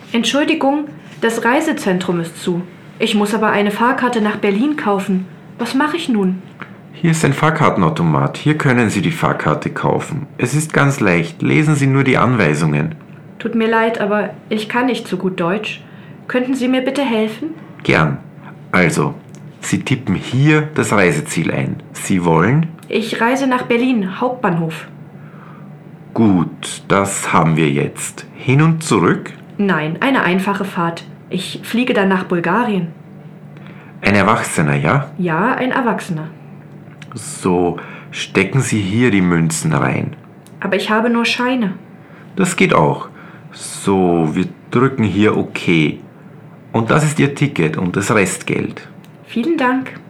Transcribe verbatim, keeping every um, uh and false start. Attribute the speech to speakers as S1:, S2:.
S1: Entschuldigung, das Reisezentrum ist zu. Ich muss aber eine Fahrkarte nach Berlin kaufen. Was mache ich nun?
S2: Hier ist ein Fahrkartenautomat. Hier können Sie die Fahrkarte kaufen. Es ist ganz leicht. Lesen Sie nur die Anweisungen.
S1: Tut mir leid, aber ich kann nicht so gut Deutsch. Könnten Sie mir bitte helfen?
S2: Gern. Also, Sie tippen hier das Reiseziel ein. Sie wollen?
S1: Ich reise nach Berlin, Hauptbahnhof.
S2: Gut, das haben wir jetzt. Hin und zurück?
S1: Nein, eine einfache Fahrt. Ich fliege dann nach Bulgarien.
S2: Ein Erwachsener, ja?
S1: Ja, ein Erwachsener.
S2: So, stecken Sie hier die Münzen rein.
S1: Aber ich habe nur Scheine.
S2: Das geht auch. So, wir drücken hier OK. Und das ist Ihr Ticket und das Restgeld.
S1: Vielen Dank.